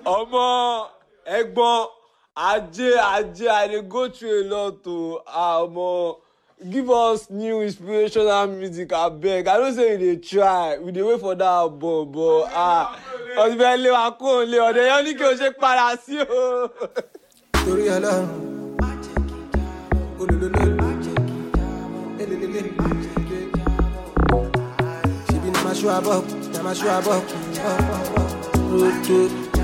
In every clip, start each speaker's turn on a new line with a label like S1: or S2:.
S1: Omo, Egbon, Ajay, I dey go through a lot to Omo. Give us new inspirational music, abeg. I know say we dey try, we dey wait for that album, but ọ̀sibẹ̀ lé wa kó lé ọ̀dẹ̀ yẹn ní kí o ṣe padà sí o.
S2: Torí Ọlọ́run, ṣebí na ma ṣọ́ abọ́, rojo.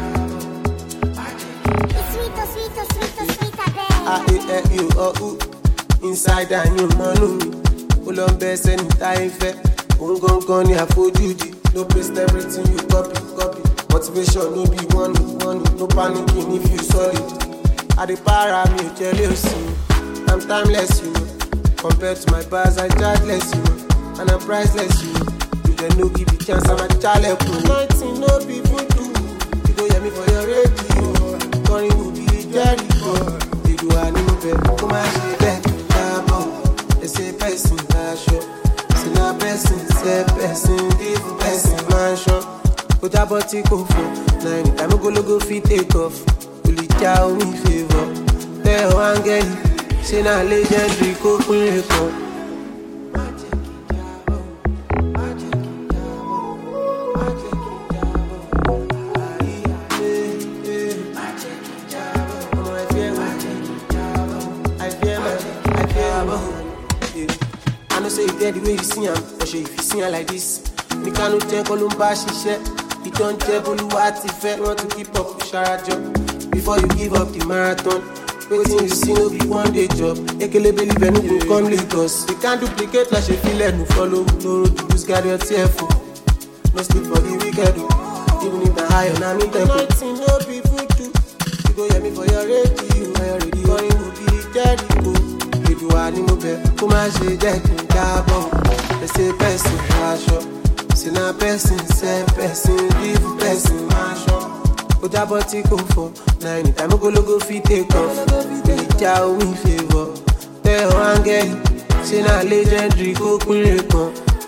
S2: Inside and you manu mi, ó lọ ń bẹ sẹ́ni táyé fẹ́, òun gangan ni àfojúdi. No paste everything you copy. Motivation no be one, no panicking if you solid. I dey para mi ò jẹ́ lé òsì mi, I'm timeless you know. Compared to my bars, I chargeless you know, and I'm priceless you know. You dey no give me chance, I'm a chaleku. Nothing no be voodoo, you go hear me for your radio. Kọrin wo bí Jericho, ìlú àníbẹ̀ kó má ṣe bẹ́ẹ̀. Say person aṣọ, say na person, say person, give person mansion. Put a body go for, na anytime go fit take off. Only ja omi favor. Tell one girl, say na legendary go pin record. Say you get the way you see him, but if you see him like this, me can't tell Columba she share. You don't tell Boluwati fair, want to keep up with Sharajo. Before you give up the marathon, waiting you see no be one day job. Ekele believe and you come Lagos. You can't duplicate like she feel like no follow. No road to lose, got your tearful. No sleep for the wicked, even if the high on I'm in tempo. Nothing no be voodoo. You go hear me for your radio, going will be Jericho. You are ni mo bẹ kó má ṣe jẹ́ kí n jábọ̀. Say person aṣọ, say na person, say person, give person aṣọ. Ó jábọ̀ tí kò fọ́, na anytime go fit take off. Ìjà omi favour, tell one girl, say na legendary kó pínlẹ̀ kan.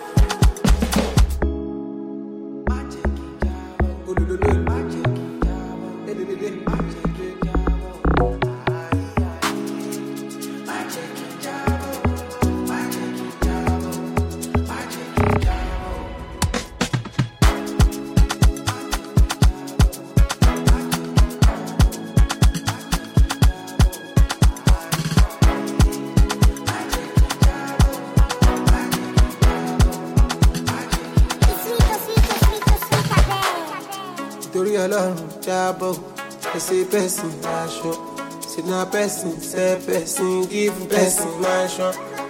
S2: Torí Ọlọ́run jábọ̀, say person aṣọ, say na person, say person, give person mansion.